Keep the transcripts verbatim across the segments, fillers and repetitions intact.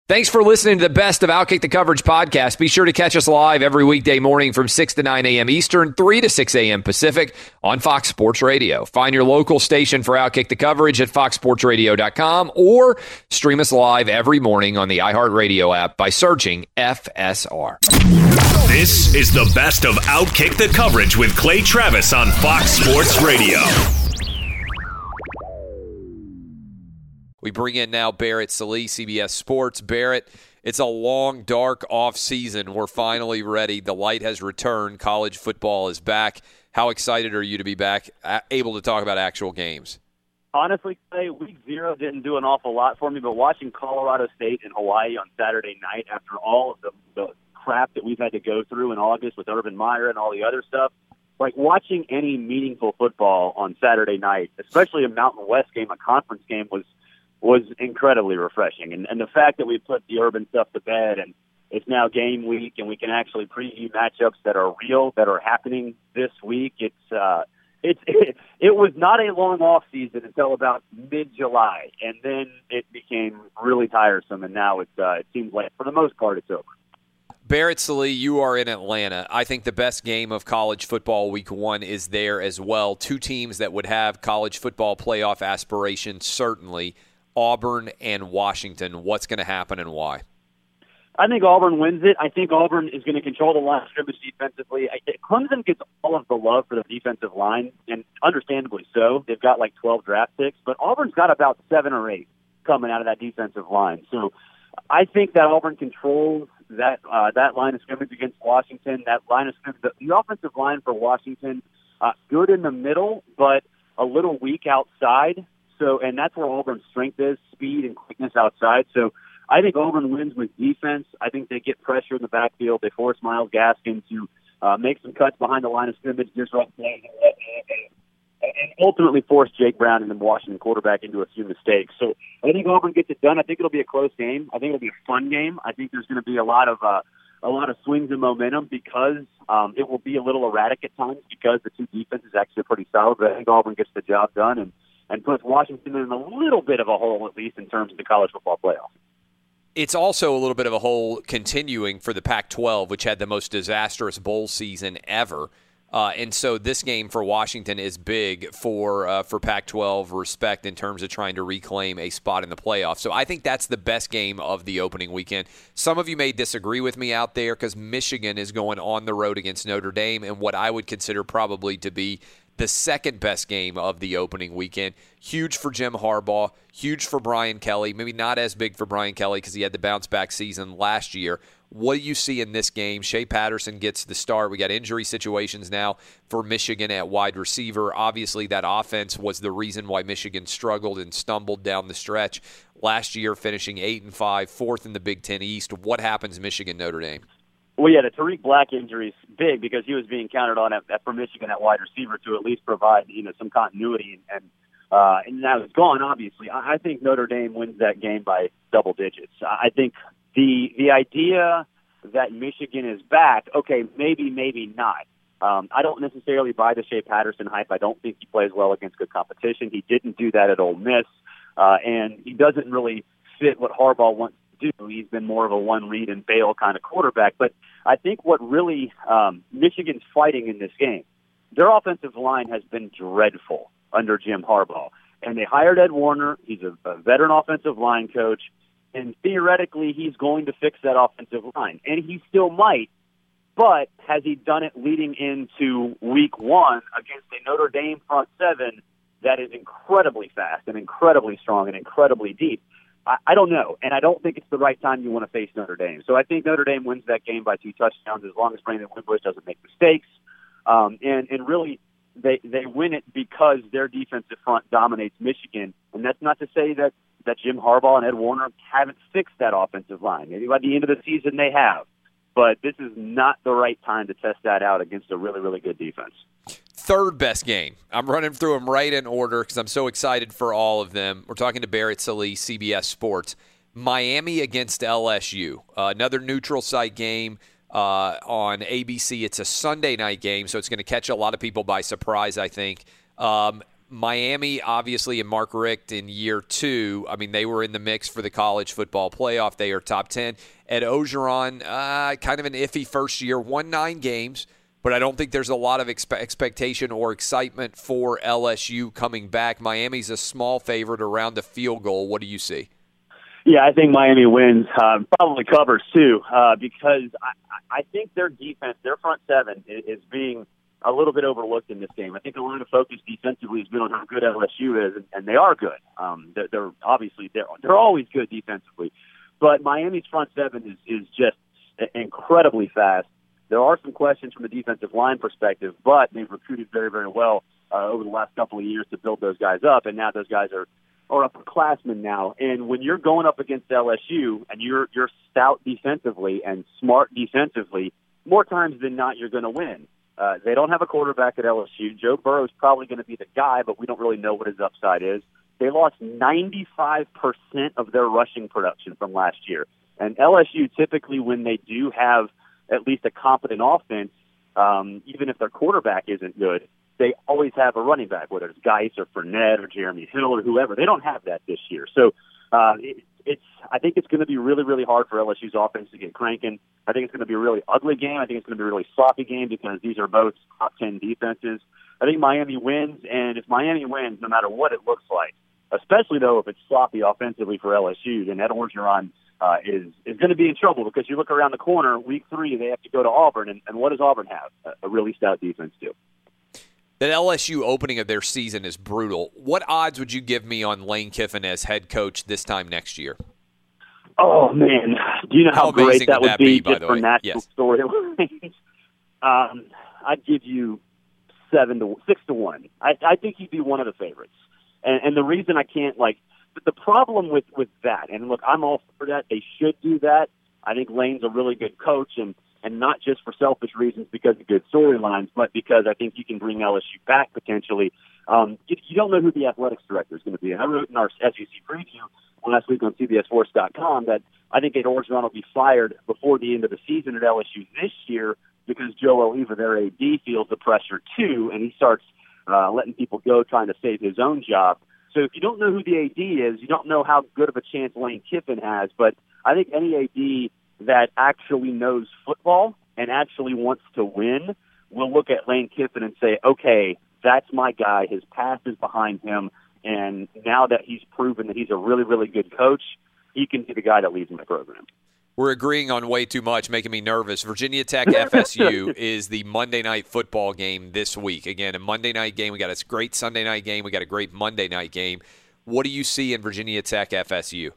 Thanks for listening to the best of Outkick the Coverage podcast. Be sure to catch us live every weekday morning from six to nine a.m. Eastern, three to six a.m. Pacific on Fox Sports Radio. Find your local station for Outkick the Coverage at fox sports radio dot com or stream us live every morning on the iHeartRadio app by searching F S R. This is the best of Outkick the Coverage with Clay Travis on Fox Sports Radio. We bring in now Barrett Sallee, C B S Sports. Barrett, it's a long, dark off season. We're finally ready. The light has returned. College football is back. How excited are you to be back, able to talk about actual games? Honestly, Clay, week zero didn't do an awful lot for me, but watching Colorado State and Hawaii on Saturday night after all of the, the crap that we've had to go through in August with Urban Meyer and all the other stuff, like watching any meaningful football on Saturday night, especially a Mountain West game, a conference game, was was incredibly refreshing. And, and the fact that we put the Urban stuff to bed and it's now game week and we can actually preview matchups that are real, that are happening this week, it's uh, it's it, it was not a long off season until about mid-July, and then it became really tiresome, and now it's, uh, it seems like for the most part it's over. Barrett Sallee, you are in Atlanta. I think the best game of college football week one is there as well. Two teams that would have college football playoff aspirations, certainly. Auburn and Washington. What's going to happen and why? I think Auburn wins it. I think Auburn is going to control the line of scrimmage defensively. I, Clemson gets all of the love for the defensive line, and understandably so. They've got like twelve draft picks, but Auburn's got about seven or eight coming out of that defensive line. So I think that Auburn controls that uh, that line of scrimmage against Washington. That line of scrimmage, the, the offensive line for Washington, uh, good in the middle, but a little weak outside. So, and that's where Auburn's strength is, speed and quickness outside. So I think Auburn wins with defense. I think they get pressure in the backfield. They force Myles Gaskin to uh, make some cuts behind the line of scrimmage, disrupt plays, and ultimately force Jake Brown and the Washington quarterback into a few mistakes. So I think Auburn gets it done. I think it'll be a close game. I think it'll be a fun game. I think there's going to be a lot of uh, a lot of swings and momentum because um, it will be a little erratic at times because the two defenses actually are pretty solid. But I think Auburn gets the job done and and puts Washington in a little bit of a hole, at least in terms of the college football playoff. It's also a little bit of a hole continuing for the Pac twelve, which had the most disastrous bowl season ever. Uh, and so this game for Washington is big for uh, for Pac twelve respect in terms of trying to reclaim a spot in the playoffs. So I think that's the best game of the opening weekend. Some of you may disagree with me out there because Michigan is going on the road against Notre Dame in what I would consider probably to be the second best game of the opening weekend. Huge for Jim Harbaugh, huge for Brian Kelly. Maybe not as big for Brian Kelly because he had the bounce-back season last year. What do you see in this game? Shea Patterson gets the start. We got injury situations now for Michigan at wide receiver. Obviously, that offense was the reason why Michigan struggled and stumbled down the stretch last year, finishing eight and five, fourth in the Big Ten East. What happens Michigan-Notre Dame? Well, yeah, the Tariq Black injury is big because he was being counted on at, at, for Michigan at wide receiver to at least provide, you know, some continuity, and and, uh, and now it's gone. Obviously, I, I think Notre Dame wins that game by double digits. I think the the idea that Michigan is back, okay, maybe, maybe not. Um, I don't necessarily buy the Shea Patterson hype. I don't think he plays well against good competition. He didn't do that at Ole Miss, uh, and he doesn't really fit what Harbaugh wants to do. He's been more of a one-read and bail kind of quarterback. But I think what really um, Michigan's fighting in this game, their offensive line has been dreadful under Jim Harbaugh. And they hired Ed Warner. He's a, a veteran offensive line coach. And theoretically, he's going to fix that offensive line. And he still might. But has he done it leading into week one against a Notre Dame front seven that is incredibly fast and incredibly strong and incredibly deep? I, I don't know, and I don't think it's the right time you want to face Notre Dame. So I think Notre Dame wins that game by two touchdowns as long as Brandon Wimbush doesn't make mistakes. Um, and, and really, they, they win it because their defensive front dominates Michigan. And that's not to say that, that Jim Harbaugh and Ed Warner haven't fixed that offensive line. Maybe by the end of the season they have. But this is not the right time to test that out against a really, really good defense. Third best game. I'm running through them right in order because I'm so excited for all of them. We're talking to Barrett Sallee, C B S Sports. Miami against L S U. Uh, another neutral site game uh, on A B C. It's a Sunday night game, so it's going to catch a lot of people by surprise, I think. Um, Miami, obviously, and Mark Richt in year two, I mean, they were in the mix for the college football playoff. They are top ten. Ed Orgeron, uh, kind of an iffy first year, won nine games, but I don't think there's a lot of expe- expectation or excitement for L S U coming back. Miami's a small favorite around the field goal. What do you see? Yeah, I think Miami wins, uh, probably covers too, uh, because I, I think their defense, their front seven, is, is being a little bit overlooked in this game. I think a lot of focus defensively has been on how good L S U is, and, and they are good. Um, they're, they're obviously they're they're always good defensively, but Miami's front seven is is just incredibly fast. There are some questions from a defensive line perspective, but they've recruited very very well uh, over the last couple of years to build those guys up, and now those guys are. Or upperclassmen now, and when you're going up against L S U and you're you're stout defensively and smart defensively, more times than not you're going to win. Uh, they don't have a quarterback at L S U. Joe Burrow's probably going to be the guy, but we don't really know what his upside is. They lost ninety-five percent of their rushing production from last year, and L S U typically, when they do have at least a competent offense, um, even if their quarterback isn't good, they always have a running back, whether it's Geis or Fournette or Jeremy Hill or whoever. They don't have that this year. So uh, it, it's. I think it's going to be really, really hard for L S U's offense to get cranking. I think it's going to be a really ugly game. I think it's going to be a really sloppy game because these are both top ten defenses. I think Miami wins, and if Miami wins, no matter what it looks like, especially, though, if it's sloppy offensively for L S U, then Ed Orgeron uh, is, is going to be in trouble because you look around the corner, week three, they have to go to Auburn, and, and what does Auburn have? A, a really stout defense, too. That L S U opening of their season is brutal. What odds would you give me on Lane Kiffin as head coach this time next year? Oh, man. Do you know how, how great that would, that be, be just for national yes. storylines? um, I'd give you seven to six to one. I, I think he'd be one of the favorites. And, and the reason I can't, like, but the problem with, with that, and look, I'm all for that. They should do that. I think Lane's a really good coach, and And not just for selfish reasons because of good storylines, but because I think you can bring L S U back potentially. Um, you, you don't know who the athletics director is going to be. And I wrote in our S E C preview last week on C B S Sports dot com that I think Ed Orgeron will be fired before the end of the season at L S U this year because Joe Oliva, their A D, feels the pressure too, and he starts uh, letting people go trying to save his own job. So if you don't know who the A D is, you don't know how good of a chance Lane Kiffin has. But I think any A D that actually knows football and actually wants to win will look at Lane Kiffin and say, okay, that's my guy. His past is behind him. And now that he's proven that he's a really, really good coach, he can be the guy that leads my program. We're agreeing on way too much, making me nervous. Virginia Tech F S U is the Monday night football game this week. Again, a Monday night game. We got a great Sunday night game. We got a great Monday night game. What do you see in Virginia Tech F S U?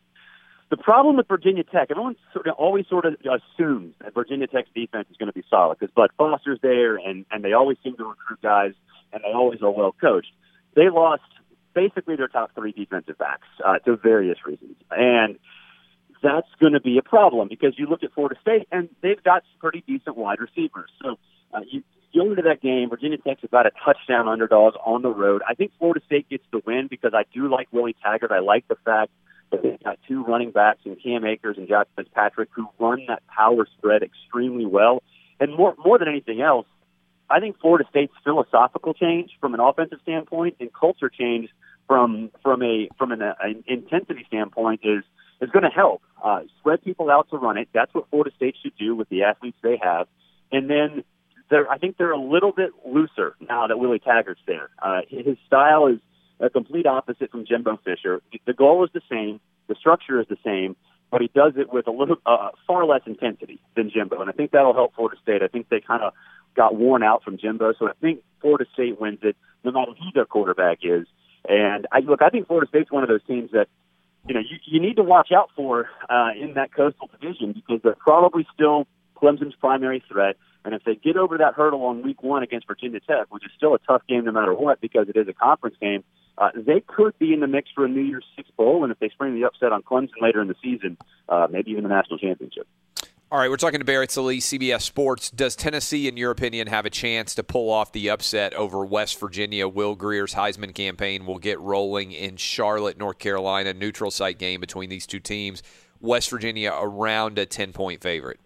The problem with Virginia Tech, everyone sort of always sort of assumes that Virginia Tech's defense is going to be solid because Bud Foster's there, and, and they always seem to recruit guys, and they always are well coached. They lost basically their top three defensive backs uh, to various reasons, and that's going to be a problem because you look at Florida State, and they've got some pretty decent wide receivers. So uh, you go into that game, Virginia Tech's about a touchdown underdog on the road. I think Florida State gets the win because I do like Willie Taggart. I like the fact they've got two running backs in Cam Akers and Josh Fitzpatrick who run that power spread extremely well. And more more than anything else, I think Florida State's philosophical change from an offensive standpoint and culture change from from a from an, uh, an intensity standpoint is is going to help uh, spread people out to run it. That's what Florida State should do with the athletes they have. And then they're, I think they're a little bit looser now that Willie Taggart's there. Uh, his style is a complete opposite from Jimbo Fisher. The goal is the same, the structure is the same, but he does it with a little uh, far less intensity than Jimbo, and I think that'll help Florida State. I think they kind of got worn out from Jimbo, so I think Florida State wins it no matter who their quarterback is. And I look, I think Florida State's one of those teams that you know you, you need to watch out for uh, in that Coastal Division because they're probably still Clemson's primary threat. And if they get over that hurdle on week one against Virginia Tech, which is still a tough game no matter what because it is a conference game, uh, they could be in the mix for a New Year's Six bowl. And if they spring the upset on Clemson later in the season, uh, maybe even the national championship. All right, we're talking to Barrett Sallee, C B S Sports. Does Tennessee, in your opinion, have a chance to pull off the upset over West Virginia? Will Greer's Heisman campaign will get rolling in Charlotte, North Carolina, neutral site game between these two teams. West Virginia around a ten-point favorite.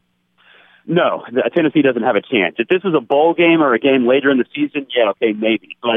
No, Tennessee doesn't have a chance. If this was a bowl game or a game later in the season, yeah, okay, maybe. But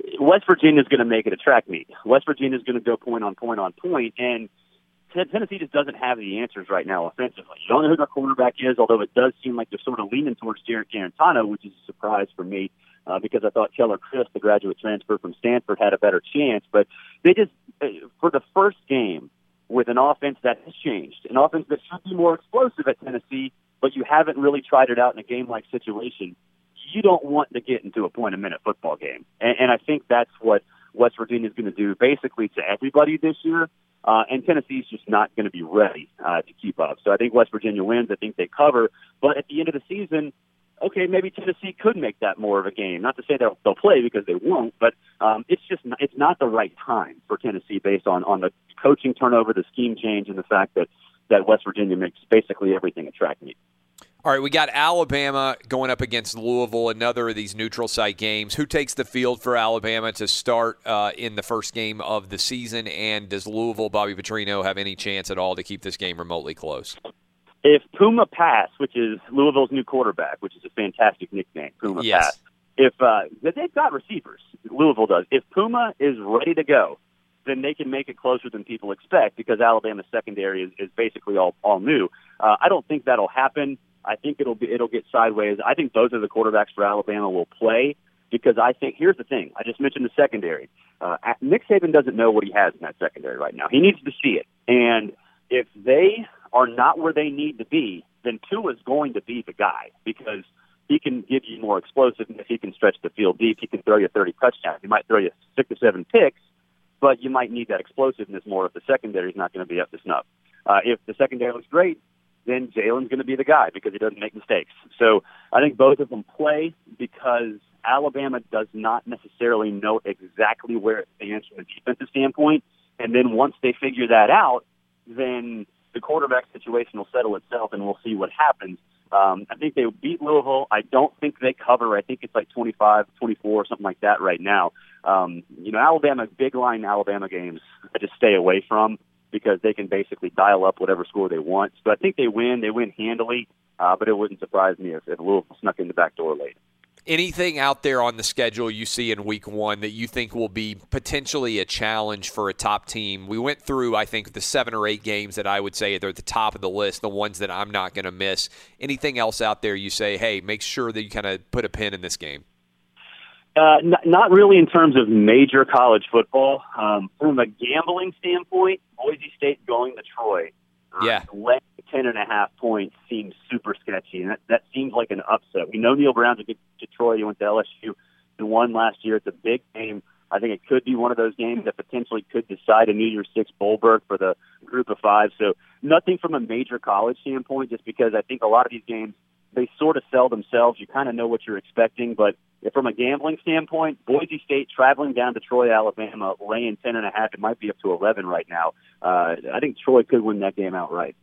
West Virginia is going to make it a track meet. West Virginia is going to go point on point on point, and Tennessee just doesn't have the answers right now offensively. You don't know who their quarterback is, although it does seem like they're sort of leaning towards Jarrett Garantano, which is a surprise for me uh, because I thought Keller Chris, the graduate transfer from Stanford, had a better chance. But they just, for the first game, with an offense that has changed, an offense that should be more explosive at Tennessee, but you haven't really tried it out in a game-like situation, you don't want to get into a point-a-minute football game. And, and I think that's what West Virginia is going to do basically to everybody this year. Uh, and Tennessee's just not going to be ready uh, to keep up. So I think West Virginia wins. I think they cover. But at the end of the season, okay, maybe Tennessee could make that more of a game. Not to say they'll, they'll play because they won't, but um, it's just not, it's not the right time for Tennessee based on, on the coaching turnover, the scheme change, and the fact that, that West Virginia makes basically everything a track meet. All right, we got Alabama going up against Louisville, another of these neutral site games. Who takes the field for Alabama to start uh, in the first game of the season? And does Louisville, Bobby Petrino, have any chance at all to keep this game remotely close? If Puma Pass, which is Louisville's new quarterback, which is a fantastic nickname, Puma yes. Pass, if uh, they've got receivers, Louisville does. If Puma is ready to go, then they can make it closer than people expect because Alabama's secondary is, is basically all, all new. Uh, I don't think that'll happen. I think it'll be it'll get sideways. I think those are the quarterbacks for Alabama will play because I think here's the thing. I just mentioned the secondary. Uh, Nick Saban doesn't know what he has in that secondary right now. He needs to see it. And if they are not where they need to be, then Tua is going to be the guy because he can give you more explosiveness. He can stretch the field deep. He can throw you thirty touchdowns. He might throw you six or seven picks, but you might need that explosiveness more if the secondary is not going to be up to snuff. Uh, if the secondary looks great, then Jalen's going to be the guy because he doesn't make mistakes. So I think both of them play because Alabama does not necessarily know exactly where it stands from a defensive standpoint. And then once they figure that out, then the quarterback situation will settle itself and we'll see what happens. Um, I think they beat Louisville. I don't think they cover. I think it's like twenty-five, twenty-four, or something like that right now. Um, you know, Alabama, big line Alabama games, I just stay away from, because they can basically dial up whatever score they want. So I think they win. They win handily, uh, but it wouldn't surprise me if, if Louisville snuck in the back door late. Anything out there on the schedule you see in week one that you think will be potentially a challenge for a top team? We went through, I think, the seven or eight games that I would say they're at the top of the list, the ones that I'm not going to miss. Anything else out there you say, hey, make sure that you kind of put a pin in this game? Uh, n- not really in terms of major college football. Um, from a gambling standpoint, Boise State going to Troy. Uh, yeah. Less ten and a half points seems super sketchy, and that, that seems like an upset. We know Neil Brown's a good to Troy. He went to L S U and won last year. It's a big game. I think it could be one of those games that potentially could decide a New Year's Six bowl berth for the group of five. So nothing from a major college standpoint, just because I think a lot of these games, they sort of sell themselves. You kind of know what you're expecting, but from a gambling standpoint, Boise State traveling down to Troy, Alabama, laying ten and a half. It might be up to eleven right now. Uh, I think Troy could win that game outright.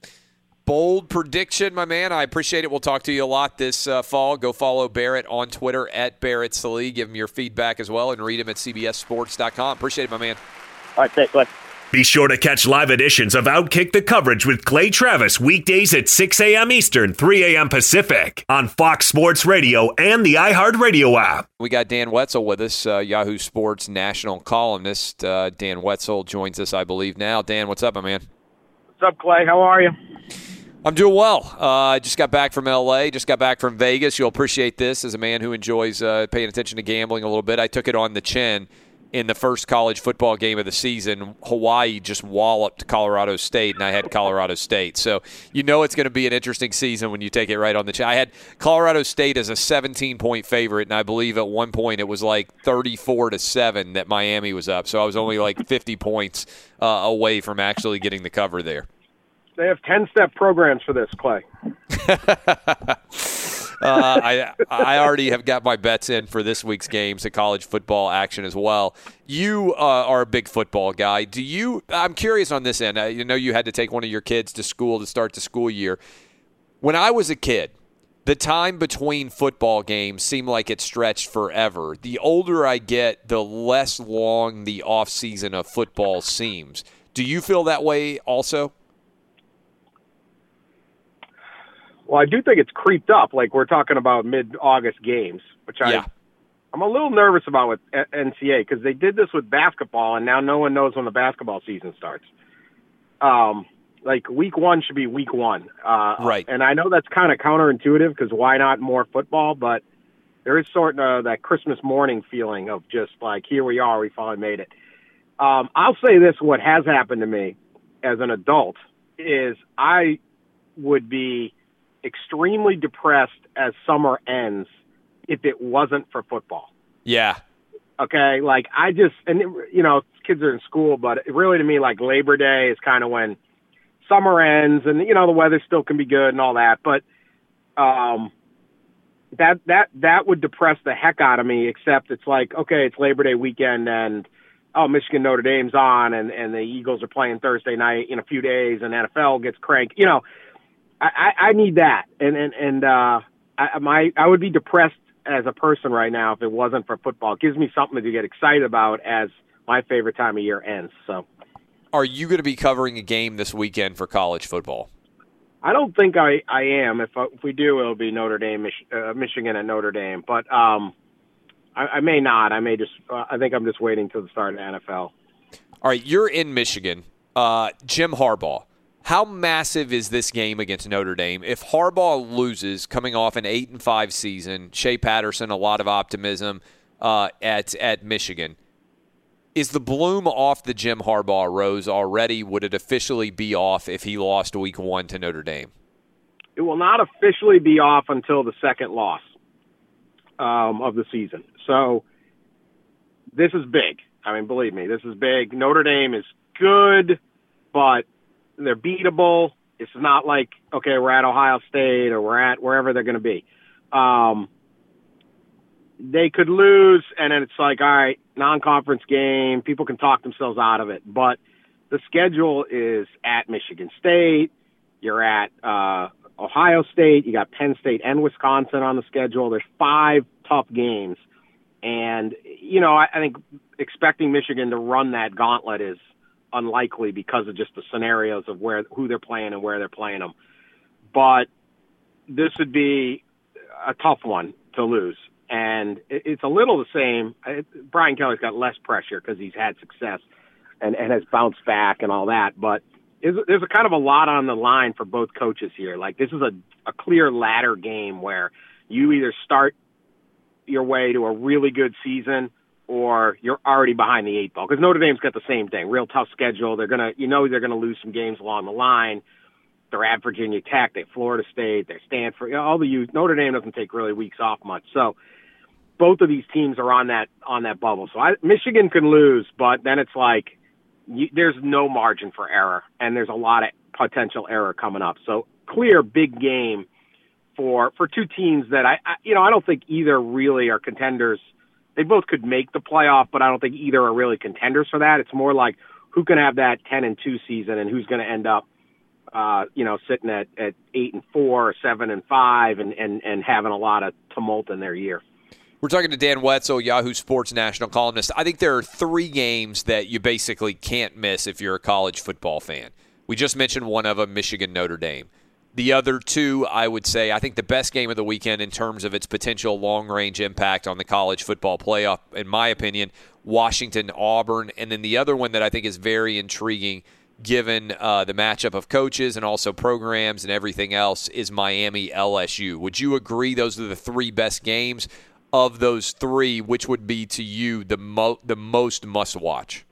Bold prediction, my man. I appreciate it. We'll talk to you a lot this uh, fall. Go follow Barrett on Twitter at Barrett Sallee. Give him your feedback as well, and read him at C B S Sports dot com. Appreciate it, my man. All right, thanks, Clay. Be sure to catch live editions of Outkick the Coverage with Clay Travis weekdays at six a.m. Eastern, three a.m. Pacific on Fox Sports Radio and the iHeartRadio app. We got Dan Wetzel with us, uh, Yahoo Sports national columnist. Uh, Dan Wetzel joins us, I believe, now. Dan, what's up, my man? What's up, Clay? How are you? I'm doing well. I uh, just got back from L A, just got back from Vegas. You'll appreciate this as a man who enjoys uh, paying attention to gambling a little bit. I took it on the chin in the first college football game of the season. Hawaii just walloped Colorado State, and I had Colorado State. So you know it's going to be an interesting season when you take it right on the chin. I had Colorado State as a seventeen-point favorite, and I believe at one point it was like thirty-four to seven that Miami was up. So I was only like fifty points uh, away from actually getting the cover there. They have ten-step programs for this, Clay. uh, I I already have got my bets in for this week's games, the college football action as well. You uh, are a big football guy. Do you? I'm curious on this end. I you know you had to take one of your kids to school to start the school year. When I was a kid, the time between football games seemed like it stretched forever. The older I get, the less long the off season of football seems. Do you feel that way also? Well, I do think it's creeped up. Like we're talking about mid-August games, which I yeah. I'm a little nervous about with N C A A because they did this with basketball, and now no one knows when the basketball season starts. Um, like week one should be week one, uh, right? And I know that's kind of counterintuitive because why not more football? But there is sort of that Christmas morning feeling of just like, here we are, we finally made it. Um, I'll say this: what has happened to me as an adult is I would be extremely depressed as summer ends if it wasn't for football. Yeah. Okay. Like I just, and you know, kids are in school, but really to me, like Labor Day is kind of when summer ends and, you know, the weather still can be good and all that. But, um, that, that, that would depress the heck out of me, except it's like, okay, it's Labor Day weekend and, oh, Michigan, Notre Dame's on and, and the Eagles are playing Thursday night in a few days and N F L gets cranked. You know, I, I, I need that. And, and, and, uh, I, my, I would be depressed as a person right now if it wasn't for football. It gives me something to get excited about as my favorite time of year ends. So, are you going to be covering a game this weekend for college football? I don't think I, I am. If, if we do, it'll be Notre Dame, Mich- uh, Michigan and Notre Dame. But um, I, I may not. I may just. Uh, I think I'm just waiting till the start of the N F L. All right, you're in Michigan. Uh, Jim Harbaugh. How massive is this game against Notre Dame? If Harbaugh loses, coming off an eight and five season, Shea Patterson, a lot of optimism uh, at at Michigan. Is the bloom off the Jim Harbaugh rose already? Would it officially be off if he lost week one to Notre Dame? It will not officially be off until the second loss um, of the season. So this is big. I mean, believe me, this is big. Notre Dame is good, but they're beatable. It's not like, okay, we're at Ohio State or we're at wherever they're going to be. Um, they could lose, and then it's like, all right, non-conference game. People can talk themselves out of it. But the schedule is at Michigan State. You're at uh, Ohio State. You got Penn State and Wisconsin on the schedule. There's five tough games. And, you know, I, I think expecting Michigan to run that gauntlet is unlikely because of just the scenarios of where who they're playing and where they're playing them. But this would be a tough one to lose. And it's a little the same. Brian Kelly's got less pressure because he's had success and, and has bounced back and all that. But there's a kind of a lot on the line for both coaches here. Like this is a, a clear ladder game where you either start your way to a really good season or you're already behind the eight ball. Because Notre Dame's got the same thing. Real tough schedule. They're gonna, you know, they're gonna lose some games along the line. They're at Virginia Tech, they're Florida State, they're Stanford. You know, all the youth. Notre Dame doesn't take really weeks off much. So both of these teams are on that on that bubble. So I, Michigan can lose, but then it's like you, there's no margin for error, and there's a lot of potential error coming up. So clear big game for for two teams that I, I you know I don't think either really are contenders. They both could make the playoff, but I don't think either are really contenders for that. It's more like who can have that ten and two season and who's going to end up, uh, you know, sitting at, at eight and four or seven and five and, and, and having a lot of tumult in their year. We're talking to Dan Wetzel, Yahoo Sports national columnist. I think there are three games that you basically can't miss if you're a college football fan. We just mentioned one of them, Michigan, Notre Dame. The other two, I would say, I think the best game of the weekend in terms of its potential long-range impact on the college football playoff, in my opinion, Washington, Auburn. And then the other one that I think is very intriguing, given uh, the matchup of coaches and also programs and everything else, is Miami, L S U. Would you agree those are the three best games? Of those three, which would be to you the mo- the most must-watch?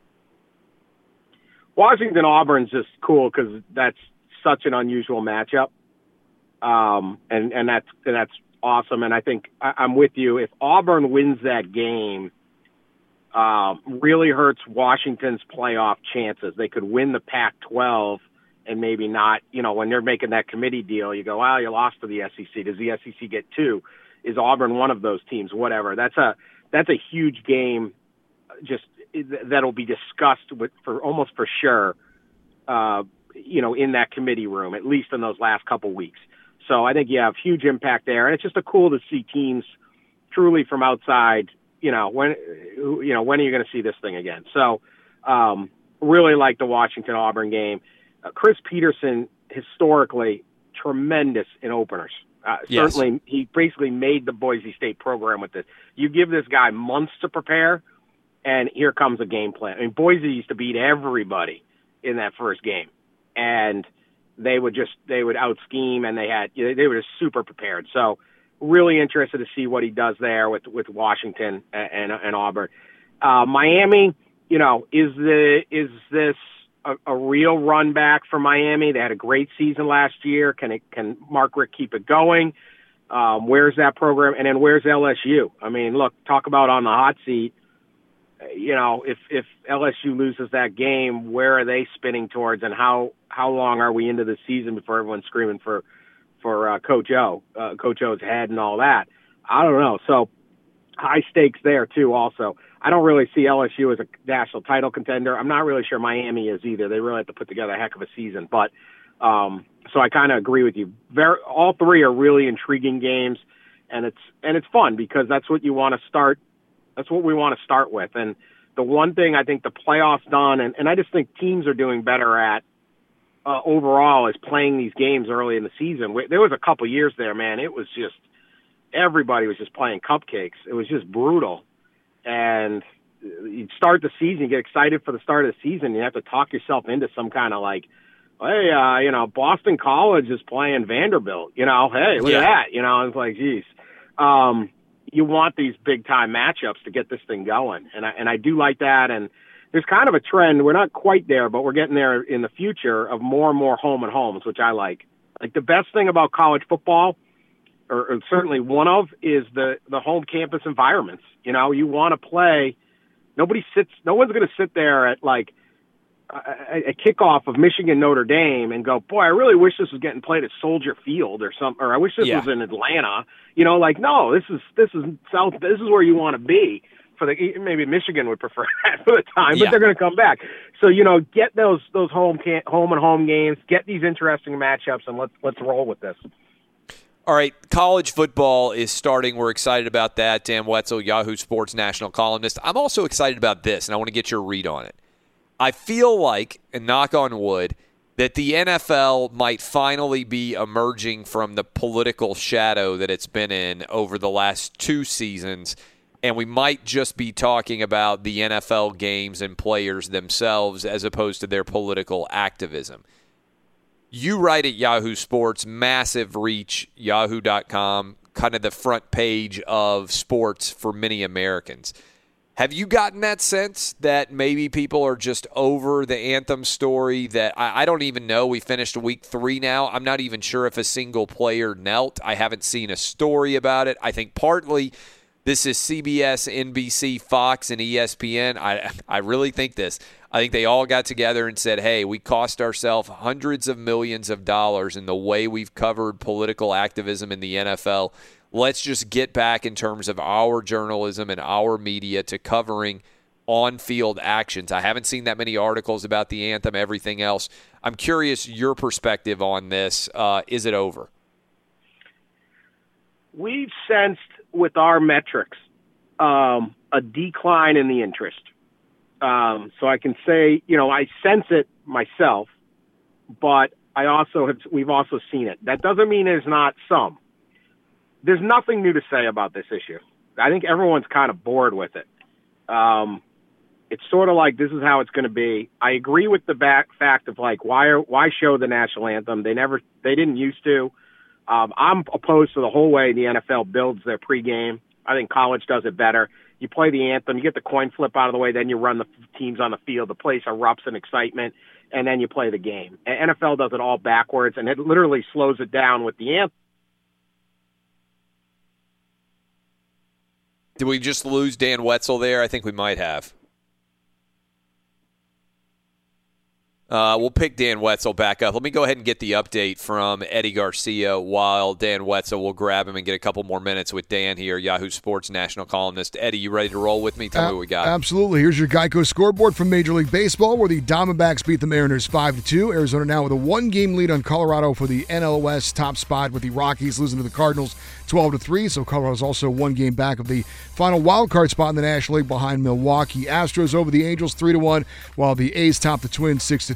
Washington Auburn's just cool because that's such an unusual matchup, um, and and that's and that's awesome. And I think I, I'm with you. If Auburn wins that game, uh, really hurts Washington's playoff chances. They could win the Pac twelve and maybe not. You know, when they're making that committee deal, you go, well, you lost to the S E C. Does the S E C get two? Is Auburn one of those teams? Whatever. That's a that's a huge game. Just that'll be discussed with for almost for sure. Uh, you know, in that committee room, at least in those last couple weeks. So I think you have huge impact there, and it's just a cool to see teams truly from outside. You know, when you know when are you going to see this thing again? So um, really like the Washington Auburn game. Uh, Chris Peterson historically tremendous in openers. Uh, yes. Certainly, he basically made the Boise State program with this. You give this guy months to prepare, and here comes a game plan. I mean, Boise used to beat everybody in that first game, and they would just they would out scheme, and they had they were just super prepared. So, really interested to see what he does there with with Washington and and, and Auburn. Uh, Miami, you know, is the is this a, a real run back for Miami? They had a great season last year. Can it can Mark Richt keep it going? Um, where's that program? And then where's L S U? I mean, look, talk about on the hot seat. You know, if if L S U loses that game, where are they spinning towards, and how how long are we into the season before everyone's screaming for for uh, Coach O, uh, Coach O's head and all that? I don't know. So high stakes there too. Also, I don't really see L S U as a national title contender. I'm not really sure Miami is either. They really have to put together a heck of a season. But um, so I kind of agree with you. Very, all three are really intriguing games, and it's and it's fun because that's what you want to start. That's what we want to start with. And the one thing I think the playoffs done, and, and I just think teams are doing better at uh, overall is playing these games early in the season. There was a couple years there, man. It was just everybody was just playing cupcakes. It was just brutal. And you start the season, you get excited for the start of the season. You have to talk yourself into some kind of like, hey, uh, you know, Boston College is playing Vanderbilt. You know, hey, look yeah. at that. You know, it's like, geez. Um, you want these big time matchups to get this thing going. And I, and I do like that. And there's kind of a trend. We're not quite there, but we're getting there in the future of more and more home and homes, which I like. Like the best thing about college football, or, or certainly one of, is the, the home campus environments. You know, you want to play. Nobody sits, no one's going to sit there at like a, a kickoff of Michigan Notre Dame and go, boy, I really wish this was getting played at Soldier Field or something, or I wish this yeah. was in Atlanta. You know, like, no, this is this is South. This is where you want to be. For the maybe Michigan would prefer that for the time, but yeah. they're going to come back. So you know, get those those home can, home and home games. Get these interesting matchups, and let's let's roll with this. All right, college football is starting. We're excited about that. Dan Wetzel, Yahoo Sports national columnist. I'm also excited about this, and I want to get your read on it. I feel like, and knock on wood, that the N F L might finally be emerging from the political shadow that it's been in over the last two seasons, and we might just be talking about the N F L games and players themselves as opposed to their political activism. You write at Yahoo Sports, massive reach, yahoo dot com, kind of the front page of sports for many Americans. Have you gotten that sense that maybe people are just over the Anthem story that I, I don't even know? We finished week three now. I'm not even sure if a single player knelt. I haven't seen a story about it. I think partly this is C B S, N B C, Fox, and E S P N. I I really think this. I think they all got together and said, hey, we cost ourselves hundreds of millions of dollars in the way we've covered political activism in the N F L. Let's just get back in terms of our journalism and our media to covering on-field actions. I haven't seen that many articles about the anthem, everything else. I'm curious your perspective on this. Uh, is it over? We've sensed with our metrics um, a decline in the interest. Um, so I can say, you know, I sense it myself, but I also have, we've also seen it. That doesn't mean there's not some. There's nothing new to say about this issue. I think everyone's kind of bored with it. Um, it's sort of like this is how it's going to be. I agree with the back fact of like why are, why show the national anthem? They never they didn't used to. Um, I'm opposed to the whole way the N F L builds their pregame. I think college does it better. You play the anthem, you get the coin flip out of the way, then you run the teams on the field. The place erupts in excitement, and then you play the game. And N F L does it all backwards, and it literally slows it down with the anthem. Did we just lose Dan Wetzel there? I think we might have. Uh, we'll pick Dan Wetzel back up. Let me go ahead and get the update from Eddie Garcia while Dan Wetzel will grab him and get a couple more minutes with Dan here, Yahoo Sports national columnist. Eddie, you ready to roll with me? Tell uh, me what we got. Absolutely. Here's your Geico scoreboard from Major League Baseball, where the Diamondbacks beat the Mariners five to two. Arizona now with a one-game lead on Colorado for the N L West top spot, with the Rockies losing to the Cardinals twelve to three. So Colorado's also one game back of the final wild card spot in the National League behind Milwaukee. Astros over the Angels three to one, while the A's top the Twins six to two.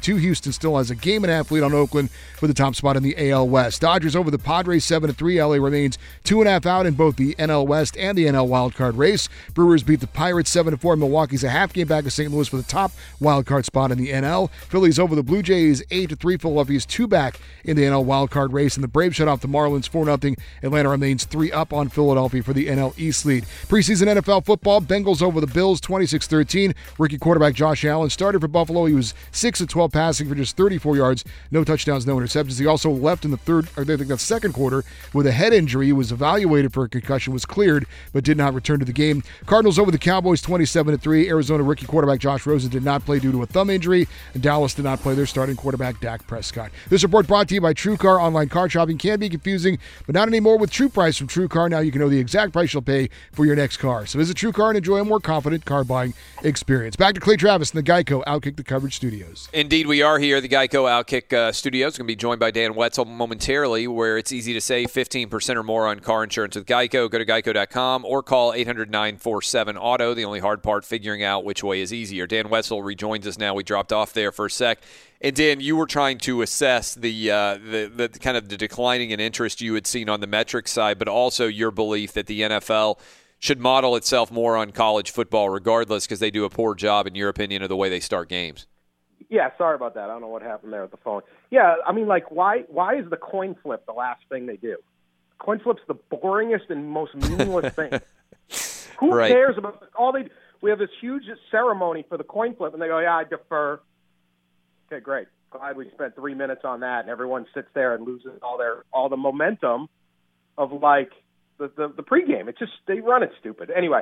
two. Houston still has a game and a half lead on Oakland for the top spot in the A L West. Dodgers over the Padres seven to three. L A remains two and a half out in both the N L West and the N L wildcard race. Brewers beat the Pirates seven to four. Milwaukee's a half game back of Saint Louis for the top wildcard spot in the N L. Phillies over the Blue Jays eight to three. Philadelphia's two back in the N L wildcard race. And the Braves shut off the Marlins four nothing. Atlanta remains three up on Philadelphia for the N L East lead. Preseason N F L football, Bengals over the Bills twenty-six thirteen. Rookie quarterback Josh Allen started for Buffalo. He was six of twelve passing for just thirty-four yards, no touchdowns, no interceptions. He also left in the third, or I think the second quarter with a head injury. He was evaluated for a concussion, was cleared, but did not return to the game. Cardinals over the Cowboys twenty-seven to three. Arizona rookie quarterback Josh Rosen did not play due to a thumb injury, and Dallas did not play their starting quarterback Dak Prescott. This report brought to you by TrueCar. Online car shopping can be confusing, but not anymore with True Price from TrueCar. Now you can know the exact price you'll pay for your next car. So visit TrueCar and enjoy a more confident car buying experience. Back to Clay Travis in the Geico Outkick the Coverage studios. Indeed, we are here at the Geico Outkick uh, studios. Going to be joined by Dan Wetzel momentarily, where it's easy to save fifteen percent or more on car insurance with Geico. Go to geico dot com or call eight hundred nine four seven auto. The only hard part, figuring out which way is easier. Dan Wetzel rejoins us now. We dropped off there for a sec. And Dan, you were trying to assess the, uh, the the kind of the declining in interest you had seen on the metric side, but also your belief that the N F L should model itself more on college football regardless, because they do a poor job, in your opinion, of the way they start games. Yeah, sorry about that. I don't know what happened there with the phone. Yeah, I mean, like, why why is the coin flip the last thing they do? Coin flip's the boringest and most meaningless thing. Who right. cares about all they? We have this huge ceremony for the coin flip, and they go, "Yeah, I defer." Okay, great. Glad we spent three minutes on that, and everyone sits there and loses all their all the momentum of like the the, the pregame. It's just they run it stupid. Anyway,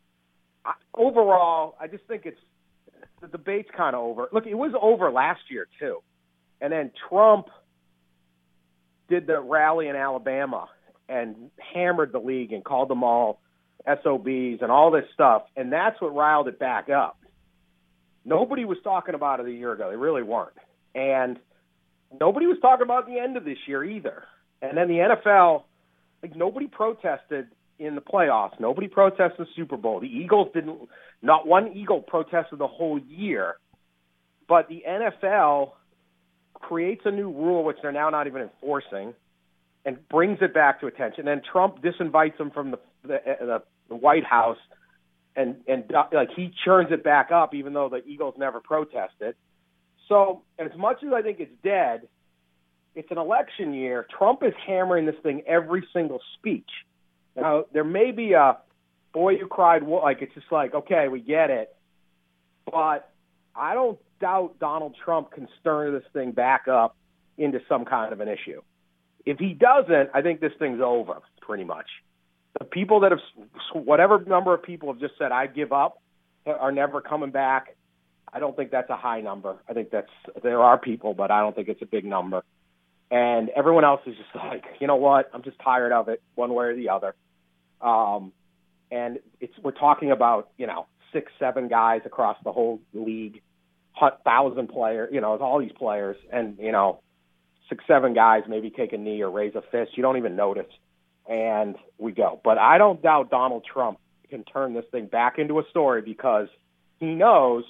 I, overall, I just think it's the debate's kind of over. Look, it was over last year too, and then Trump did the rally in Alabama and hammered the league and called them all S O Bs and all this stuff, and that's what riled it back up. Nobody was talking about it a year ago. They really weren't. And nobody was talking about the end of this year either. And then the N F L, like, nobody protested in the playoffs. Nobody protested the Super Bowl. The Eagles didn't, not one Eagle protested the whole year. But the N F L creates a new rule, which they're now not even enforcing, and brings it back to attention. And Trump disinvites them from the, the, the, the White House. And, and like he churns it back up, even though the Eagles never protested. So as much as I think it's dead, it's an election year. Trump is hammering this thing every single speech. Now, there may be a boy who cried wolf. Like, it's just like, okay, we get it. But I don't doubt Donald Trump can stir this thing back up into some kind of an issue. If he doesn't, I think this thing's over pretty much. The people that have, whatever number of people have just said, I give up, are never coming back. I don't think that's a high number. I think that's, there are people, but I don't think it's a big number. And everyone else is just like, you know what? I'm just tired of it one way or the other. Um, and it's, we're talking about, you know, six, seven guys across the whole league, thousand players, you know, all these players, and, you know, six, seven guys maybe take a knee or raise a fist. You don't even notice. And we go. But I don't doubt Donald Trump can turn this thing back into a story, because he knows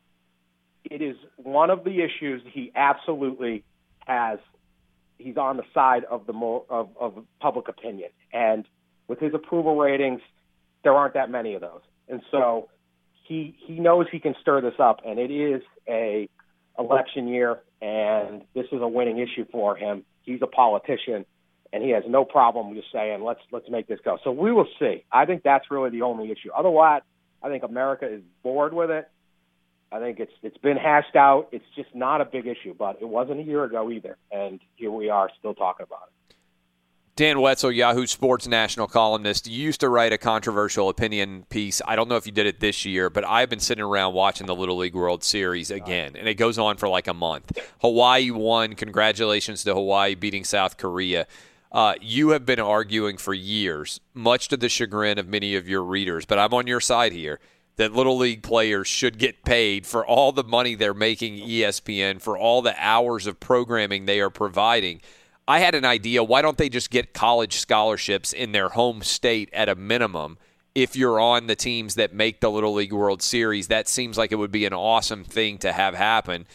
it is one of the issues he absolutely has. He's on the side of the more of, of public opinion. And with his approval ratings, there aren't that many of those. And so he he knows he can stir this up, and it is a election year, and this is a winning issue for him. He's a politician. And he has no problem just saying, let's let's make this go. So we will see. I think that's really the only issue. Otherwise, I think America is bored with it. I think it's it's been hashed out. It's just not a big issue, but it wasn't a year ago either. And here we are still talking about it. Dan Wetzel, Yahoo Sports national columnist. You used to write a controversial opinion piece. I don't know if you did it this year, but I've been sitting around watching the Little League World Series again, and it goes on for like a month. Hawaii won. Congratulations to Hawaii beating South Korea. Uh, you have been arguing for years, much to the chagrin of many of your readers, but I'm on your side here, that Little League players should get paid for all the money they're making E S P N, for all the hours of programming they are providing. I had an idea. Why don't they just get college scholarships in their home state at a minimum? If you're on the teams that make the Little League World Series, that seems like it would be an awesome thing to have happen.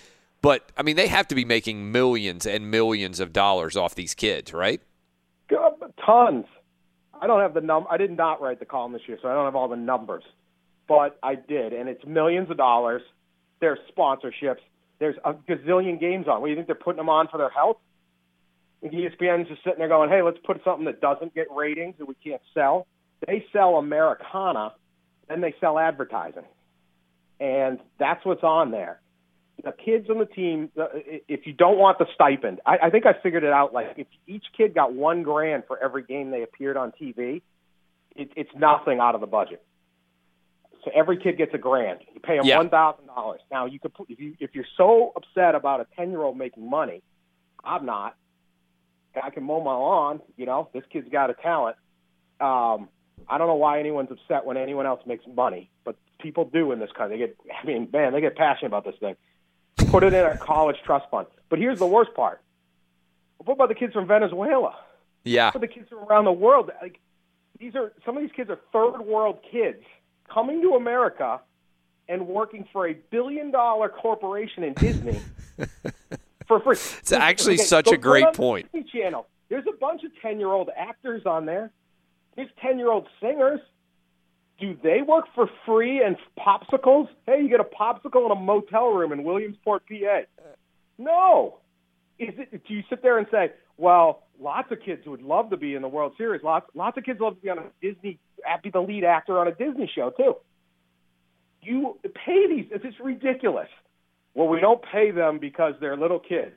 But, I mean, they have to be making millions and millions of dollars off these kids, right? Tons. I don't have the num. I did not write the column this year, so I don't have all the numbers. But I did, and it's millions of dollars. There's sponsorships. There's a gazillion games on. What, do you think they're putting them on for their health? E S P N's just sitting there going, hey, let's put something that doesn't get ratings that we can't sell. They sell Americana, then they sell advertising. And that's what's on there. The kids on the team, if you don't want the stipend, I, I think I figured it out. Like, if each kid got one grand for every game they appeared on T V, it, it's nothing out of the budget. So every kid gets a grand. You pay them yeah. one thousand dollars. Now, you could, if, you, if you're so upset about a ten-year-old making money, I'm not. I can mow my lawn. You know, this kid's got a talent. Um, I don't know why anyone's upset when anyone else makes money, but people do in this country. They get, I mean, man, they get passionate about this thing. Put it in a college trust fund. But here's the worst part. What about the kids from Venezuela? Yeah. What about the kids from around the world? Like, these are some of these kids are third world kids coming to America and working for a billion dollar corporation in Disney for free. It's actually okay, such go, a great go on point. Disney Channel. There's a bunch of ten-year-old actors on there. There's ten-year-old singers. Do they work for free and popsicles? Hey, you get a popsicle in a motel room in Williamsport, P A. No. Is it? Do you sit there and say, well, lots of kids would love to be in the World Series. Lots, lots of kids love to be on a Disney, be the lead actor on a Disney show too. You pay these. It's just ridiculous. Well, we don't pay them because they're little kids,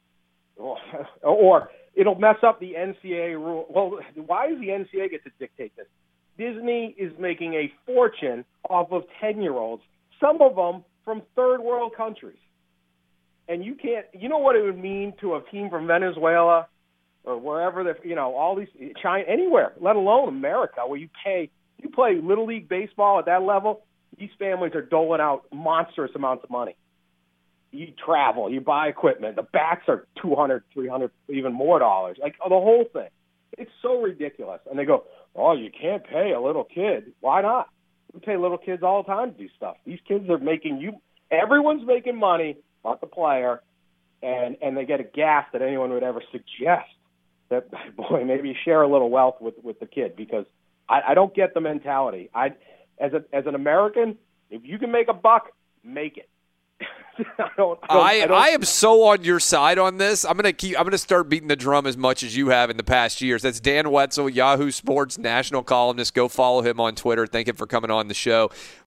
or it'll mess up the N C A A rule. Well, why does the N C A A get to dictate this? Disney is making a fortune off of ten-year-olds, some of them from third world countries. And you can't, you know what it would mean to a team from Venezuela or wherever, they're, you know, all these, China, anywhere, let alone America, where you pay, you play Little League baseball at that level, these families are doling out monstrous amounts of money. You travel, you buy equipment, the bats are two hundred, three hundred, even more dollars, like the whole thing. It's so ridiculous. And they go, oh, you can't pay a little kid. Why not? We pay little kids all the time to do stuff. These kids are making you – everyone's making money, not the player, and, and they get a gas that anyone would ever suggest that, boy, maybe share a little wealth with, with the kid, because I, I don't get the mentality. I, as, a, as an American, if you can make a buck, make it. I, don't, I, don't, I, I, don't, I am so on your side on this. I'm gonna keep. I'm gonna start beating the drum as much as you have in the past years. That's Dan Wetzel, Yahoo Sports national columnist. Go follow him on Twitter. Thank him for coming on the show.